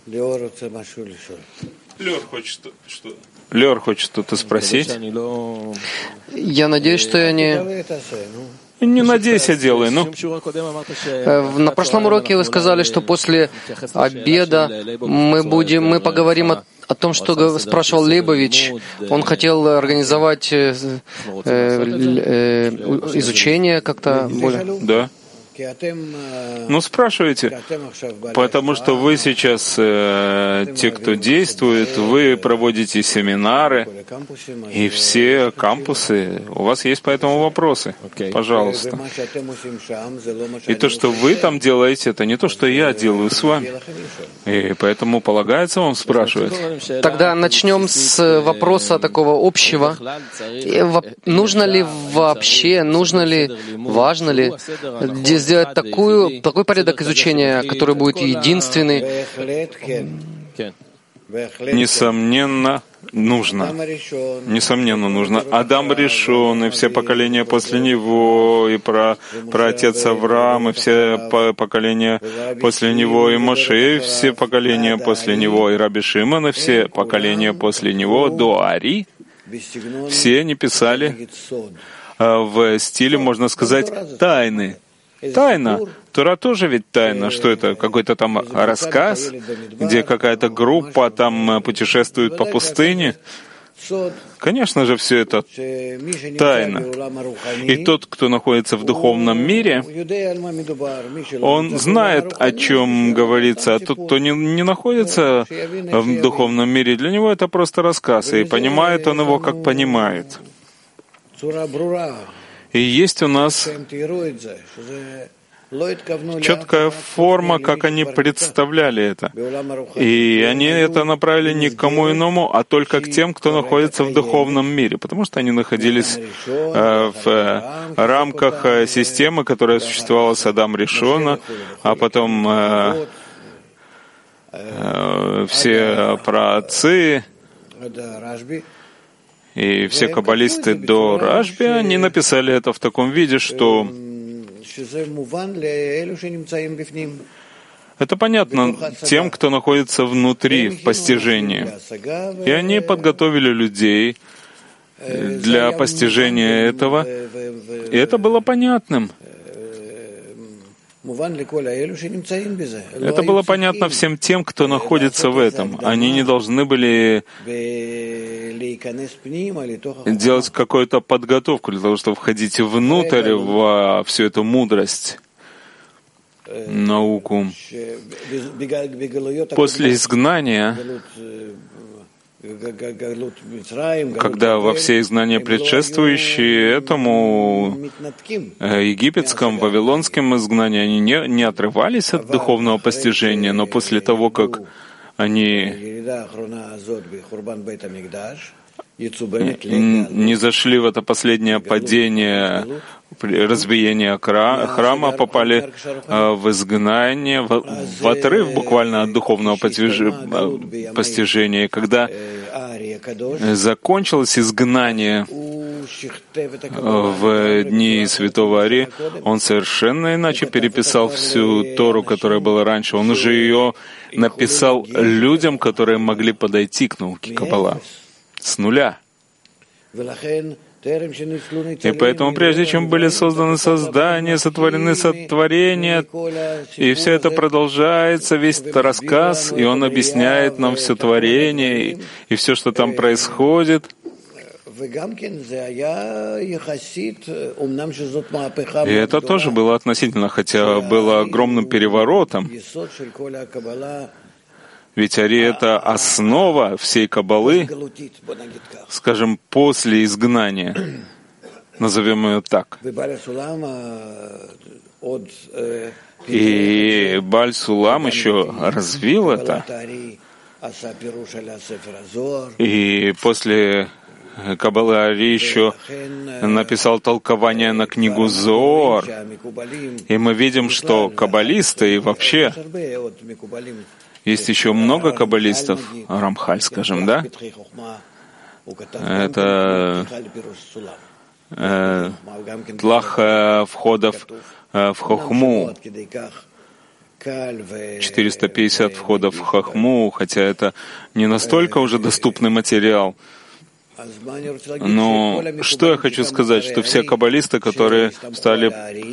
Леор хочет что-то спросить. Я надеюсь, что я не... Не надейся, делай, ну. На прошлом уроке вы сказали, что после обеда мы поговорим о том, что спрашивал Лейбович. Он хотел организовать изучение как-то более... Да. Ну, спрашивайте, потому что вы сейчас, те, кто действует, вы проводите семинары, и все кампусы, у вас есть по этому вопросы. Пожалуйста. И то, что вы там делаете, это не то, что я делаю с вами. И поэтому полагается вам спрашивать. Тогда начнем с вопроса такого общего. Нужно ли вообще, важно ли сделать такой порядок изучения, который будет единственный? Несомненно, нужно. Несомненно, нужно. Адам Ришон, и все поколения после него, и про отец Авраам, и все поколения после него, и Моше, и все поколения после него, и Раби Шимон, и все поколения после него, до Ари, все они писали в стиле, можно сказать, тайны. Тайна. Тора тоже ведь тайна. Что это? Какой-то там рассказ, где какая-то группа там путешествует по пустыне? Конечно же, все это тайна. И тот, кто находится в духовном мире, он знает, о чем говорится, а тот, кто не находится в духовном мире, для него это просто рассказ, и понимает он его, как понимает. И есть у нас четкая форма, как они представляли это. И они это направили не к кому иному, а только к тем, кто находится в духовном мире, потому что они находились в рамках системы, которая существовала с Адам Ришона, а потом все праотцы и все каббалисты до Рашби, они написали это в таком виде, что это понятно тем, кто находится внутри, в постижении. И они подготовили людей для постижения этого, и это было понятным. Это было понятно всем тем, кто находится в этом. Они не должны были делать какую-то подготовку для того, чтобы входить внутрь во всю эту мудрость, науку. После изгнания, когда во все изгнания предшествующие этому египетском, вавилонском изгнании, они не отрывались от духовного постижения, но после того, как они не зашли в это последнее падение, разбиение храма, попали в изгнание, в отрыв буквально от духовного постижения. Когда закончилось изгнание в дни святого Ари, он совершенно иначе переписал всю Тору, которая была раньше. Он уже ее написал людям, которые могли подойти к науке Каббала с нуля. И поэтому, прежде чем были созданы создания, сотворены сотворения, и все это продолжается, весь этот рассказ, и он объясняет нам все творение, и все, что там происходит. И это тоже было относительно, хотя было огромным переворотом. Ведь Ари — это основа всей Каббалы, скажем, после изгнания. Назовем ее так. И Бааль Сулам еще развил это. И после Каббалы Ари еще написал толкование на книгу Зоар. И мы видим, что каббалисты и вообще есть еще много каббалистов, Рамхаль, скажем, да? Это тлах входов в Хохму. 450 входов в Хохму, хотя это не настолько уже доступный материал. Но что я хочу сказать, что все каббалисты, которые стали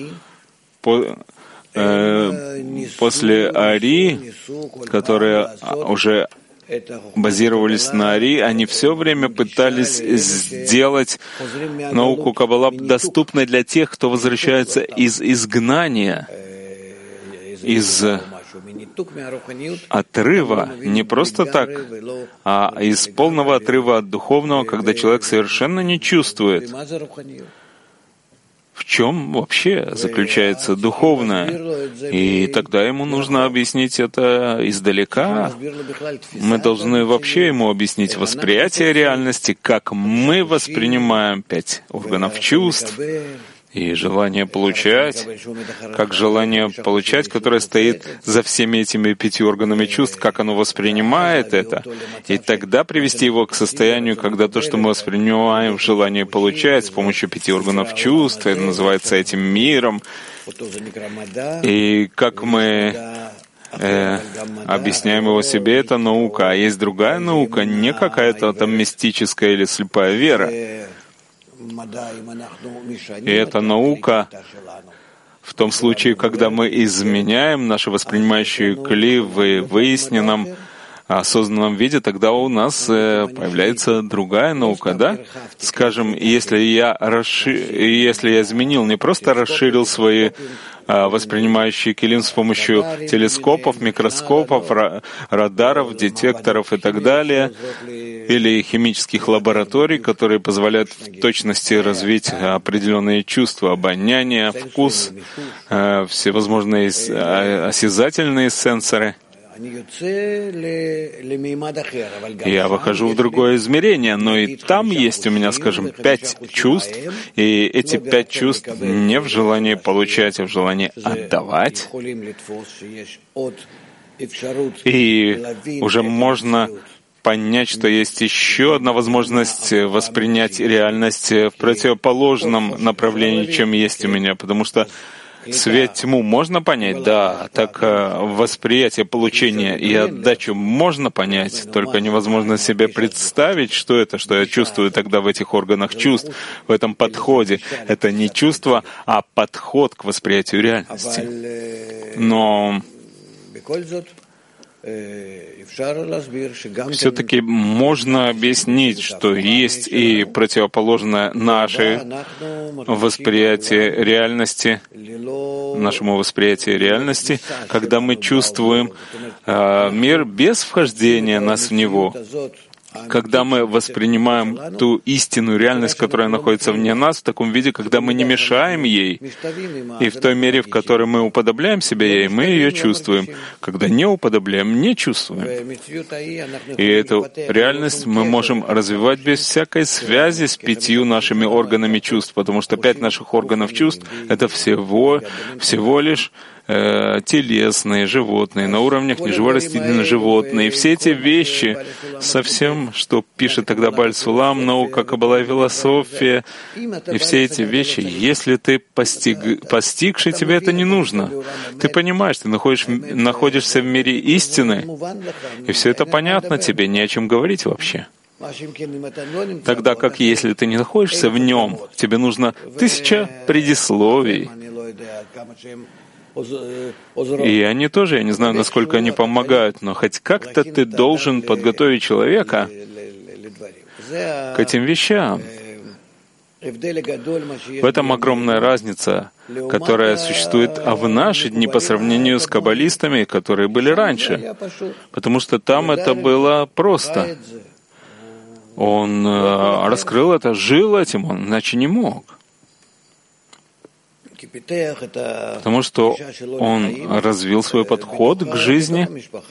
после Ари, которые уже базировались на Ари, они все время пытались сделать науку Каббала доступной для тех, кто возвращается из изгнания, из отрыва, не просто так, а из полного отрыва от духовного, когда человек совершенно не чувствует, в чем вообще заключается духовное. И тогда ему нужно объяснить это издалека. Мы должны вообще ему объяснить восприятие реальности, как мы воспринимаем 5 органов чувств, и желание получать, как желание получать, которое стоит за всеми этими 5 органами чувств, как оно воспринимает это, и тогда привести его к состоянию, когда то, что мы воспринимаем в желании получать с помощью 5 органов чувств, это называется этим миром, и как мы объясняем его себе, это наука, а есть другая наука, не какая-то там мистическая или слепая вера. И эта наука в том случае, когда мы изменяем наши воспринимающие кли в выясненном, осознанном виде, тогда у нас появляется другая наука, да? Скажем, если я изменил, не просто расширил свои воспринимающие килим с помощью телескопов, микроскопов, радаров, детекторов и так далее, или химических лабораторий, которые позволяют в точности развить определенные чувства, обоняние, вкус, всевозможные осязательные сенсоры. Я выхожу в другое измерение, но и там есть у меня, скажем, 5 чувств, и эти 5 чувств не в желании получать, а в желании отдавать. И уже можно понять, что есть еще одна возможность воспринять реальность в противоположном направлении, чем есть у меня, потому что свет тьму можно понять? Да. Так восприятие, получение и отдачу можно понять, только невозможно себе представить, что это, что я чувствую тогда в этих органах чувств, в этом подходе. Это не чувство, а подход к восприятию реальности. Но все-таки можно объяснить, что есть и противоположное наше восприятие реальности, нашему восприятию реальности, когда мы чувствуем мир без вхождения нас в него, когда мы воспринимаем ту истинную реальность, которая находится вне нас, в таком виде, когда мы не мешаем ей, и в той мере, в которой мы уподобляем себя ей, мы ее чувствуем. Когда не уподобляем, не чувствуем. И эту реальность мы можем развивать без всякой связи с 5 нашими органами чувств, потому что 5 наших органов чувств — это всего лишь телесные, животные, на уровнях неживорастительные животные. И все эти вещи, совсем, что пишет тогда Бааль Сулам, наука, каббала и философия, и все эти вещи, если ты постигший, тебе это не нужно. Ты понимаешь, ты находишься в мире истины, и все это понятно тебе, не о чем говорить вообще. Тогда как если ты не находишься в нем, тебе нужно 1000 предисловий. И они тоже, я не знаю, насколько они помогают, но хоть как-то ты должен подготовить человека к этим вещам. В этом огромная разница, которая существует в наши дни по сравнению с каббалистами, которые были раньше. Потому что там это было просто. Он раскрыл это, жил этим, он иначе не мог. Потому что он развил свой подход к жизни,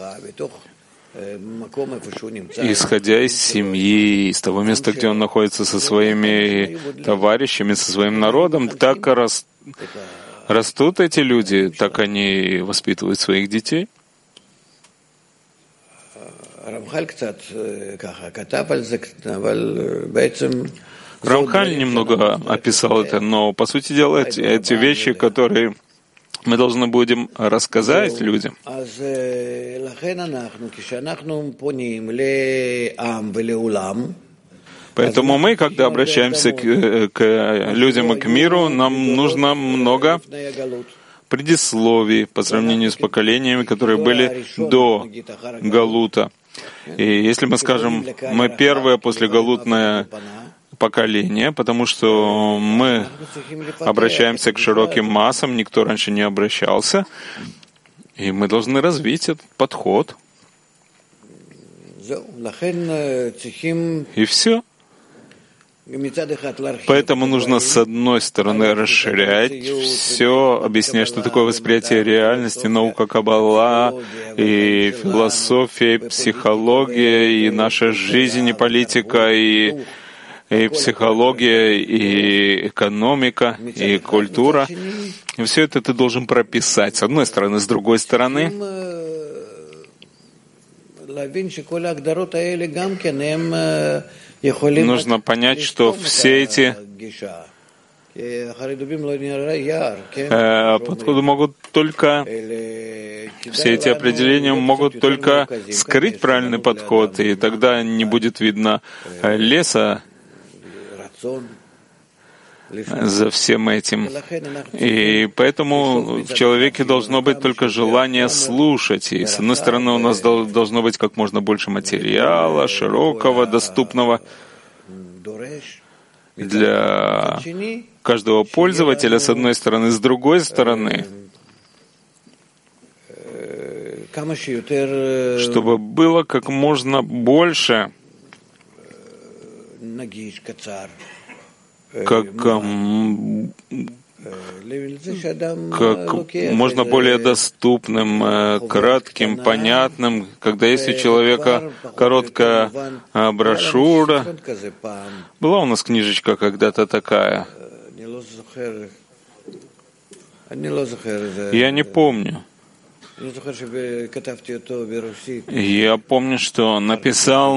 исходя из семьи, из того места, где он находится со своими товарищами, со своим народом. Так растут эти люди, так они воспитывают своих детей. Рамхаль немного описал это, но, по сути дела, эти вещи, которые мы должны будем рассказать людям. Поэтому мы, когда обращаемся к людям и к миру, нам нужно много предисловий по сравнению с поколениями, которые были до Галута. И если мы скажем, мы первое послегалутное поколение, потому что мы обращаемся к широким массам, никто раньше не обращался, и мы должны развить этот подход. И все. Поэтому нужно, с одной стороны, расширять все, объяснять, что такое восприятие реальности, наука Каббала, и философия, и психология, и наша жизнь, и политика, и психология, и экономика, и культура. И все это ты должен прописать, с одной стороны. С другой стороны, нужно понять, что все эти подходы могут только, все эти определения могут только скрыть правильный подход, и тогда не будет видно леса за всем этим. И поэтому в человеке должно быть только желание слушать. И, с одной стороны, у нас должно быть как можно больше материала, широкого, доступного для каждого пользователя, с одной стороны. С другой стороны, чтобы было как можно больше, как можно более доступным, кратким, понятным. Когда есть у человека короткая брошюра, была у нас книжечка когда-то такая, я не помню. Я помню, что написал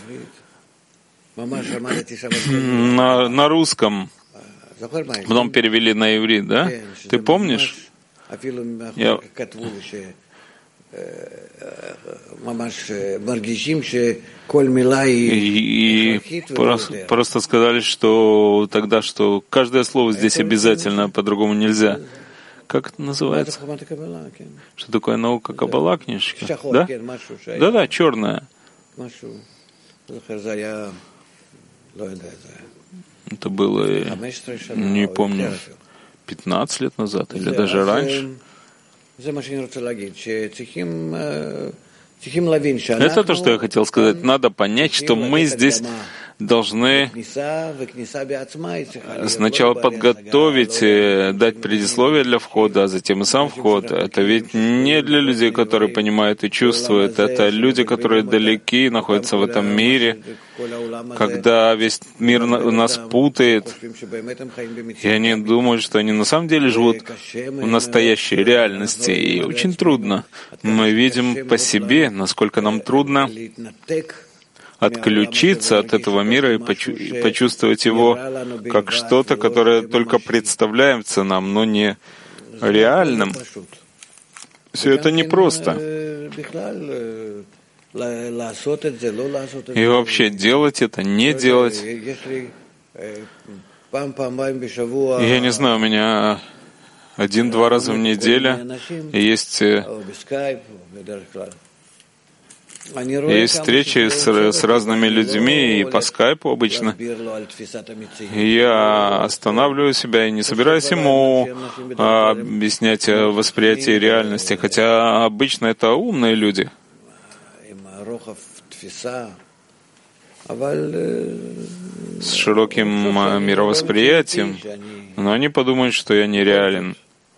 на русском, потом перевели на иврит, да? Ты помнишь? И просто сказали, что тогда, что каждое слово здесь обязательно, по-другому нельзя. Как это называется? Что такое наука Каббала, книжечка? Да? Да-да, черная. Это было, не помню, 15 лет назад или даже раньше. Это то, что я хотел сказать. Надо понять, что мы здесь должны сначала подготовить, дать предисловие для входа, а затем и сам вход. Это ведь не для людей, которые понимают и чувствуют. Это люди, которые далеки, находятся в этом мире, когда весь мир нас путает, и они думают, что они на самом деле живут в настоящей реальности, и очень трудно. Мы видим по себе, насколько нам трудно отключиться от этого мира и почувствовать его как что-то, которое только представляется нам, но не реальным. Все это непросто. И вообще делать это, не делать. Я не знаю, у меня 1-2 раза в неделю есть встречи с разными людьми, и по скайпу обычно. И я останавливаю себя и не собираюсь ему объяснять восприятие реальности, хотя обычно это умные люди. С широким мировосприятием, но они подумают, что я нереален.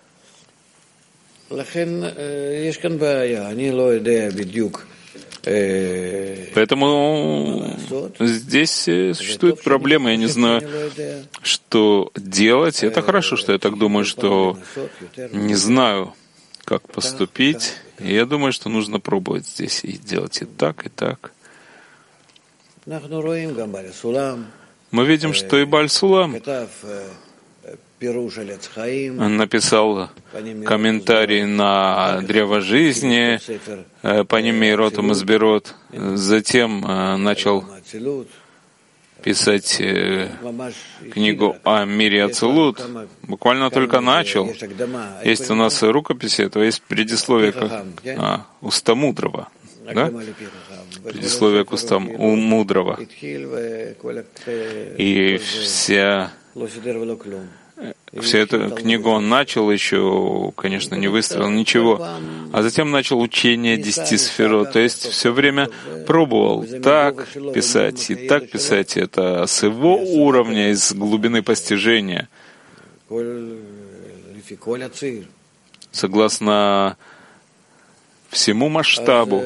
Поэтому здесь существует проблема. Я не знаю, что делать. Это хорошо, что я так думаю, что не знаю, как поступить. И я думаю, что нужно пробовать здесь и делать и так, и так. Мы видим, что и Бааль Сулам написал комментарий на древо жизни, Паними Ротом Изберот, затем начал писать книгу о мире Ацилут. Буквально только начал. Есть у нас рукописи, то есть предисловие к Уста Мудрого. Да? Предисловие к Устам Мудрого. И всю эту книгу он начал еще, конечно, не выстроил ничего, а затем начал учение 10 сферот, то есть все время пробовал так писать и так писать, это с его уровня, из глубины постижения, согласно всему масштабу.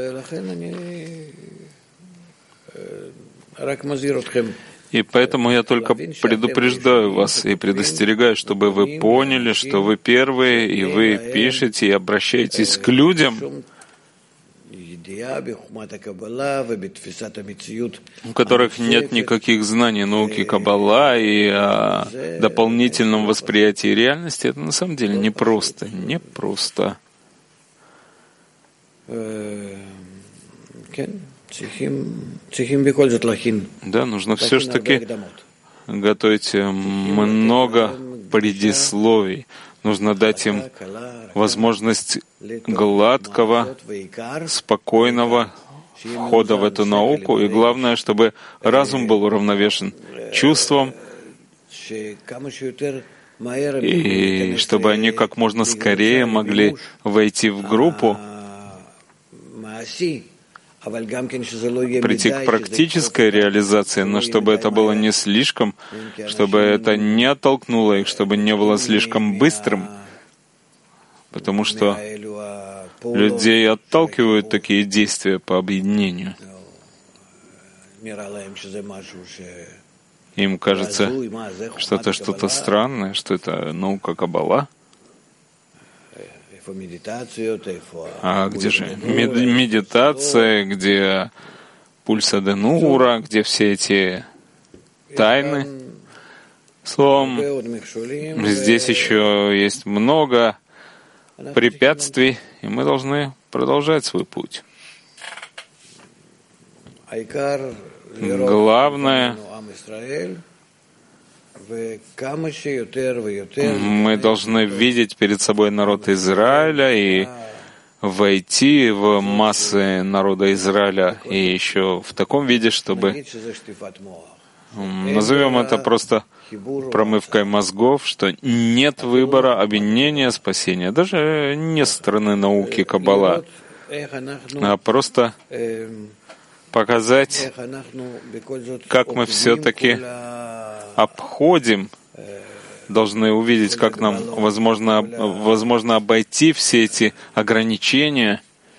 И поэтому я только предупреждаю вас и предостерегаю, чтобы вы поняли, что вы первые, и вы пишете и обращаетесь к людям, у которых нет никаких знаний науки Каббала и о дополнительном восприятии реальности. Это на самом деле непросто. Непросто. Да, нужно все-таки готовить много предисловий. Нужно дать им возможность гладкого, спокойного входа в эту науку. И главное, чтобы разум был уравновешен чувством, и чтобы они как можно скорее могли войти в группу, прийти к практической реализации, но чтобы это было не слишком, чтобы это не оттолкнуло их, чтобы не было слишком быстрым, потому что людей отталкивают такие действия по объединению. Им кажется, что это что-то странное, что это наука Каббала. А где же медитация, где пульса Денура, где все эти тайны? Словом, здесь еще есть много препятствий, и мы должны продолжать свой путь. Главное, мы должны видеть перед собой народ Израиля и войти в массы народа Израиля, и еще в таком виде, чтобы, назовем это просто промывкой мозгов, что нет выбора объединения, спасения, даже не со стороны науки Каббала, а просто показать, как мы все-таки обходим, должны увидеть, как нам возможно обойти все эти ограничения,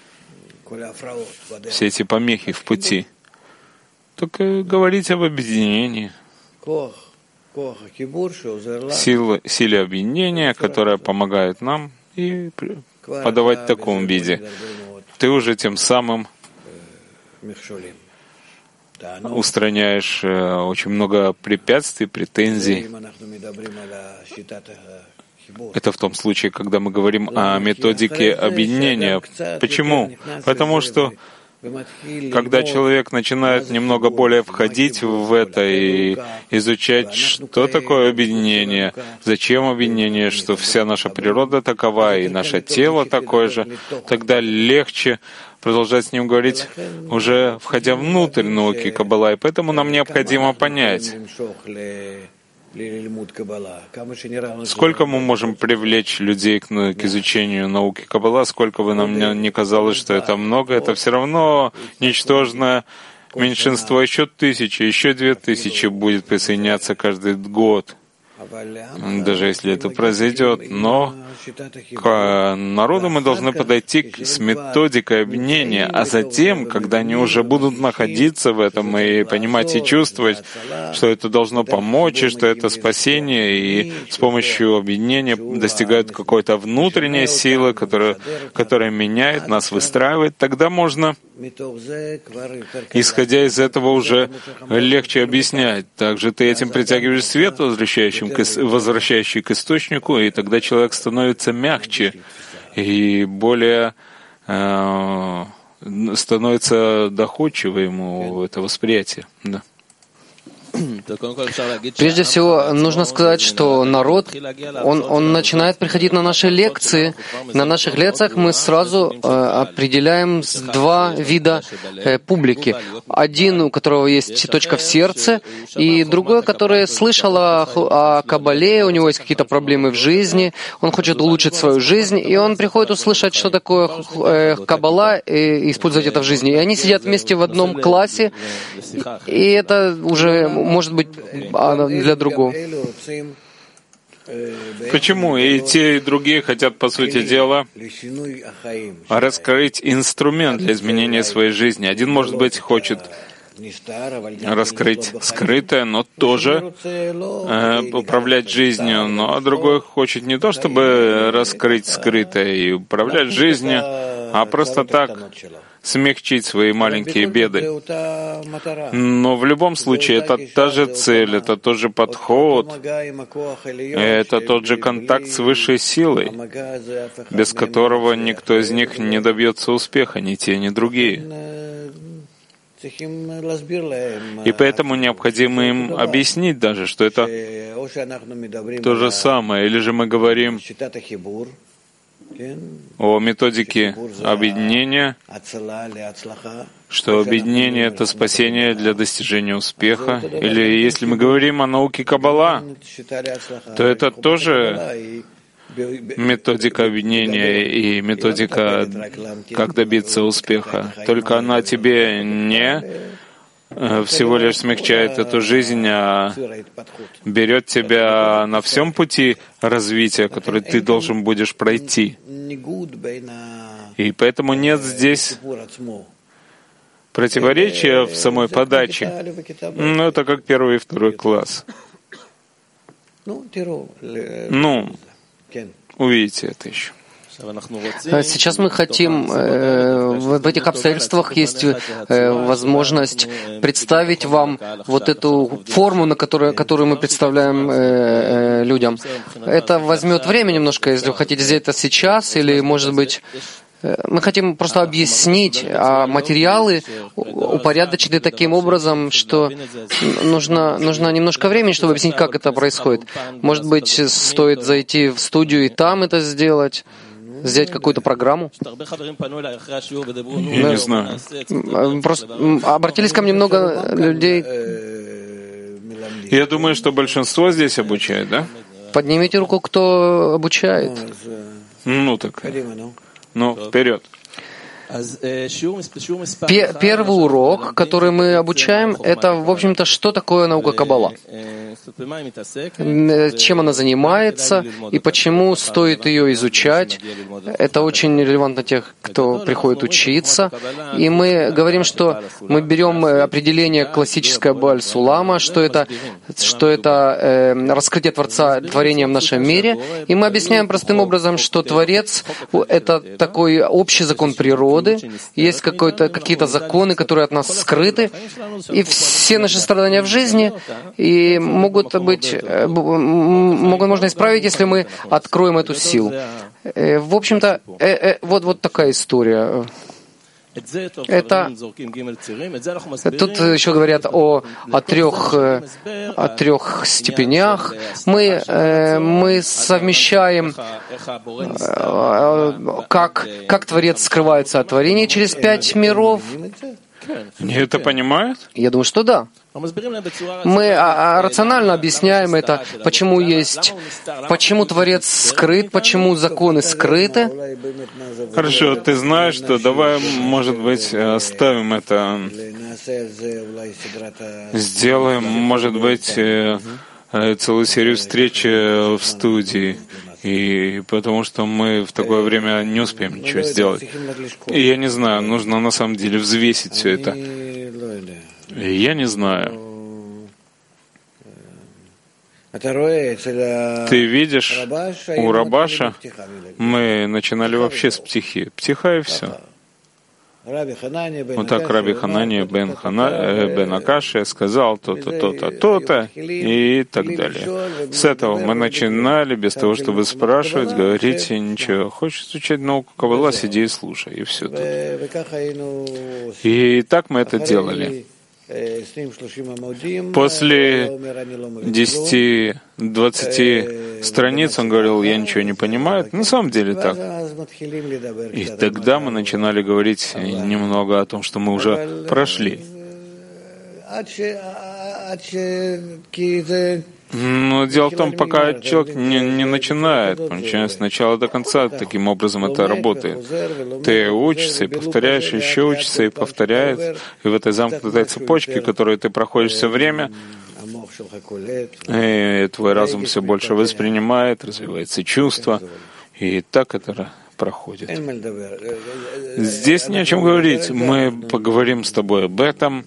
все эти помехи в пути. Только говорить об объединении. Силе объединения, которая помогает нам, и подавать в таком виде. Ты уже тем самым устраняешь очень много препятствий, претензий. Это в том случае, когда мы говорим о методике объединения. Почему? Потому что когда человек начинает немного более входить в это и изучать, что такое объединение, зачем объединение, что вся наша природа такова и наше тело такое же, тогда легче продолжать с ним говорить, уже входя внутрь науки Каббала. И поэтому нам необходимо понять, сколько мы можем привлечь людей к изучению науки Каббала, сколько бы нам не казалось, что это много, это все равно ничтожное меньшинство, еще 1000, еще 2000 будет присоединяться каждый год, даже если это произойдет. Но к народу мы должны подойти с методикой объединения, а затем, когда они уже будут находиться в этом и понимать и чувствовать, что это должно помочь, и что это спасение, и с помощью объединения достигают какой-то внутренней силы, которая меняет нас, выстраивает, тогда можно, исходя из этого, уже легче объяснять. Также ты этим притягиваешь свет, возвращающим возвращающий к источнику, и тогда человек становится мягче и более становится доходчиво ему это восприятие. Да. Прежде всего, нужно сказать, что народ, он начинает приходить на наши лекции. На наших лекциях мы сразу определяем два вида публики. Один, у которого есть точка в сердце, и другой, который слышал о Каббале, у него есть какие-то проблемы в жизни, он хочет улучшить свою жизнь, и он приходит услышать, что такое Каббала, и использовать это в жизни. И они сидят вместе в одном классе, и это уже может быть для другого. Почему и те, и другие хотят, по сути дела, раскрыть инструмент для изменения своей жизни? Один, может быть, хочет раскрыть скрытое, но тоже управлять жизнью, но другой хочет не то, чтобы раскрыть скрытое и управлять жизнью, а просто так смягчить свои маленькие беды. Но в любом случае это та же цель, это тот же подход, это тот же контакт с высшей силой, без которого никто из них не добьется успеха, ни те, ни другие. И поэтому необходимо им объяснить даже, что это то же самое. Или же мы говорим о методике объединения, что объединение — это спасение для достижения успеха. Или если мы говорим о науке Каббала, то это тоже методика объединения и методика, как добиться успеха. Только она тебе не всего лишь смягчает эту жизнь, а берет тебя на всем пути развития, который ты должен будешь пройти. И поэтому нет здесь противоречия в самой подаче. Ну, это как первый и второй класс. Увидите это еще. Сейчас мы хотим, в этих обстоятельствах есть возможность представить вам вот эту форму, которую мы представляем людям. Это возьмет время немножко, если вы хотите сделать это сейчас, или, может быть, мы хотим просто объяснить, а материалы упорядочены таким образом, что нужно немножко времени, чтобы объяснить, как это происходит. Может быть, стоит зайти в студию и там это сделать какую-то программу? Я не знаю. Просто обратились ко мне много людей. Я думаю, что большинство здесь обучает, да? Поднимите руку, кто обучает. Ну так. Ну, вперед. Первый урок, который мы обучаем, это, в общем-то, что такое наука Каббала. Чем она занимается и почему стоит ее изучать. Это очень релевантно тех, кто приходит учиться. И мы говорим, что мы берем определение классическое Бааль-Сулама, что это раскрытие Творца творения в нашем мире. И мы объясняем простым образом, что Творец — это такой общий закон природы, есть какие-то законы, которые от нас скрыты, и все наши страдания в жизни и можно исправить, если мы откроем эту силу. В общем-то, вот такая история. Тут еще говорят о трех степенях. Мы совмещаем, как Творец скрывается от творения через 5 миров. Они это понимают? Я думаю, что да. Мы рационально объясняем это, почему Творец скрыт, почему законы скрыты. Хорошо, ты знаешь, что давай, может быть, оставим это, сделаем, может быть, целую серию встреч в студии. И потому что мы в такое время не успеем ничего сделать. И я не знаю, нужно на самом деле взвесить все это. Я не знаю. Ты видишь, у Рабаша мы начинали вообще с птихи. Птиха и все. Вот так Раби Ханания бен Акашия сказал то-то, то-то, то-то и так далее. С этого мы начинали, без того, чтобы спрашивать, говорить ничего. Хочешь изучать науку Каббала, сиди и слушай, и все тут. И так мы это делали. После 10-20 страниц он говорил, я ничего не понимаю. На самом деле так. И тогда мы начинали говорить немного о том, что мы уже прошли. Но дело в том, пока человек не начинает, начинает с начала до конца, таким образом это работает. Ты учишься и повторяешь, еще учишься и повторяешь, и в этой замкнутой цепочке, которую ты проходишь все время, и твой разум все больше воспринимает, развивается чувство, и так это проходит. Здесь не о чем говорить. Мы поговорим с тобой об этом.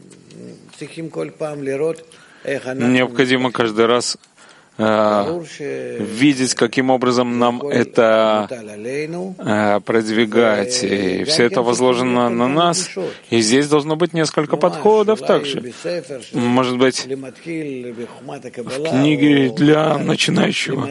Необходимо каждый раз видеть, каким образом нам это продвигать. И все это возложено на нас. И здесь должно быть несколько подходов также. Может быть, в книге для начинающего.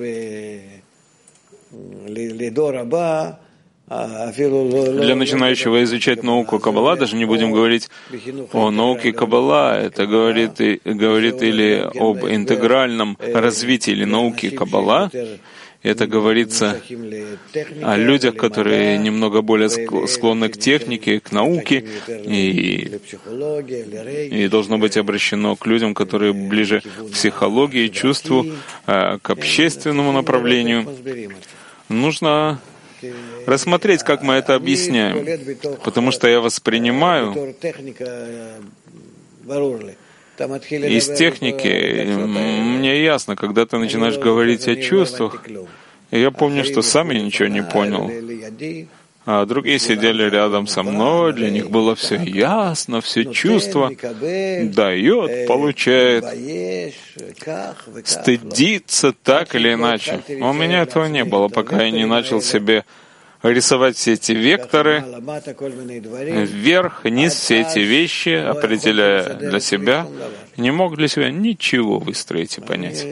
Для начинающего изучать науку Каббала, даже не будем говорить о науке Каббала, это говорит или об интегральном развитии или науки Каббала, это говорится о людях, которые немного более склонны к технике, к науке, и должно быть обращено к людям, которые ближе к психологии, чувству, к общественному направлению. Нужно рассмотреть, как мы это объясняем, потому что я воспринимаю из техники, мне ясно, когда ты начинаешь говорить о чувствах, я помню, что сам я ничего не понял, а другие сидели рядом со мной, для них было все ясно, все чувство дает, получает, стыдится так или иначе. У меня этого не было, пока я не начал себе рисовать все эти векторы, вверх, вниз, все эти вещи, определяя для себя, не мог для себя ничего выстроить и понять.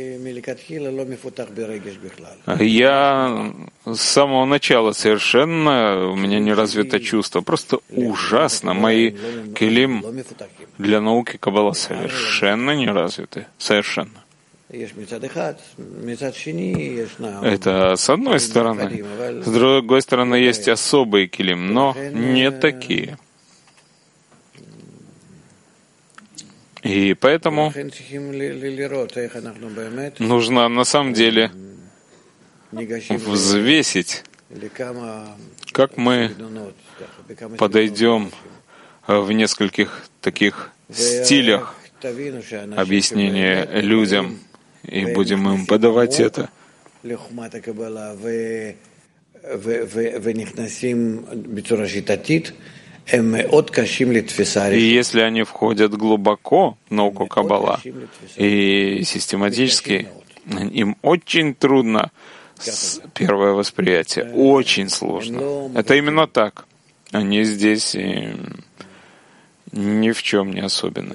Я с самого начала совершенно, у меня не развито чувство, просто ужасно. Мои келим для науки Каббала совершенно не развиты, совершенно. Это с одной стороны. С другой стороны, есть особые келим, но не такие. И поэтому нужно на самом деле взвесить, как мы подойдем в нескольких таких стилях объяснения людям, и будем им подавать это. И если они входят глубоко в науку Каббала и систематически, им очень трудно первое восприятие, очень сложно. Это именно так. Они здесь ни в чем не особенны.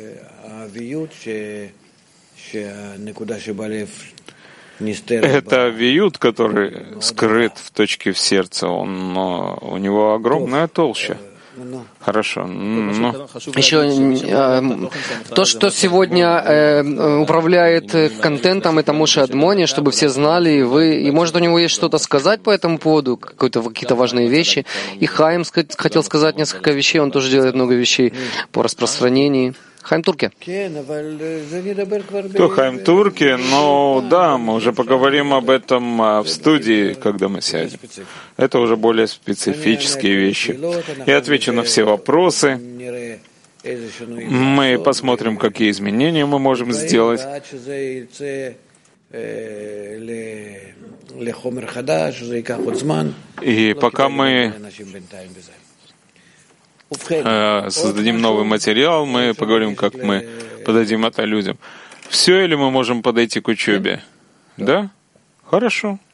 Это виют, который скрыт в точке в сердце, у него огромная толща. Хорошо. Еще то, что сегодня управляет контентом, это Моше Адмони, чтобы все знали, и может у него есть что-то сказать по этому поводу, какие-то важные вещи. И Хаим хотел сказать несколько вещей, он тоже делает много вещей по распространению. Хаим Турки. То Хаим Турки, но да, мы уже поговорим об этом в студии, когда мы сядем. Это уже более специфические вещи. Я отвечу на все вопросы. Мы посмотрим, какие изменения мы можем сделать. И пока мы создадим новый материал, мы поговорим, как мы подадим это людям. Все или мы можем подойти к учебе? Да? Хорошо.